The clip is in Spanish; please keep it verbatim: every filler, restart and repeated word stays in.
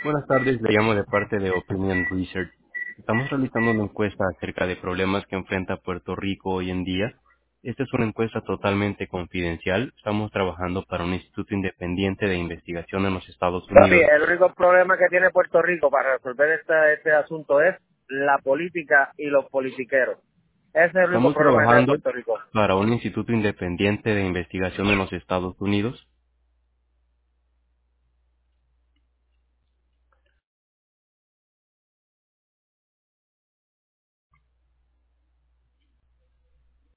Buenas tardes, le llamo de parte de Opinion Research. Estamos realizando una encuesta acerca de problemas que enfrenta Puerto Rico hoy en día. Esta es una encuesta totalmente confidencial. Estamos trabajando para un instituto independiente de investigación en los Estados Papi, Unidos. el único problema que tiene Puerto Rico para resolver este, este asunto es la política y los politiqueros. Ese es el único Estamos problema que tiene trabajando Puerto Rico. para un instituto independiente de investigación en los Estados Unidos.